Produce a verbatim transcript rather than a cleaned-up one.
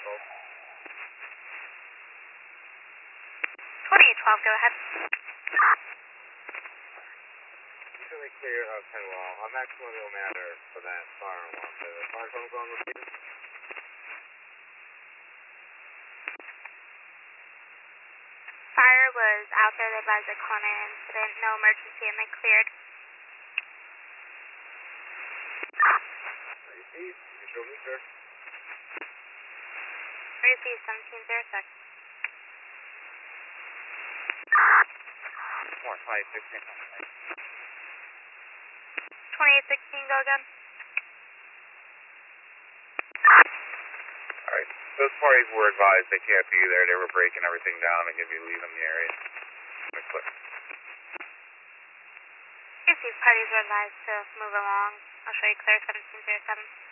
twenty twelve, go ahead. Usually clear of Penwell. A maximum will matter for that fire alarm. The fire phone going repeated? Fire was out there, they advised a corner incident, no emergency, and they cleared. Receive, visual meter. Receive seventeen zero six. Four, five, sixteen. twenty-eight sixteen, go again. Alright, those parties were advised they can't be there. They were breaking everything down and gonna be leaving the area. Clear. Receive, parties are advised to move along. I'll show you clear seventeen zero seven.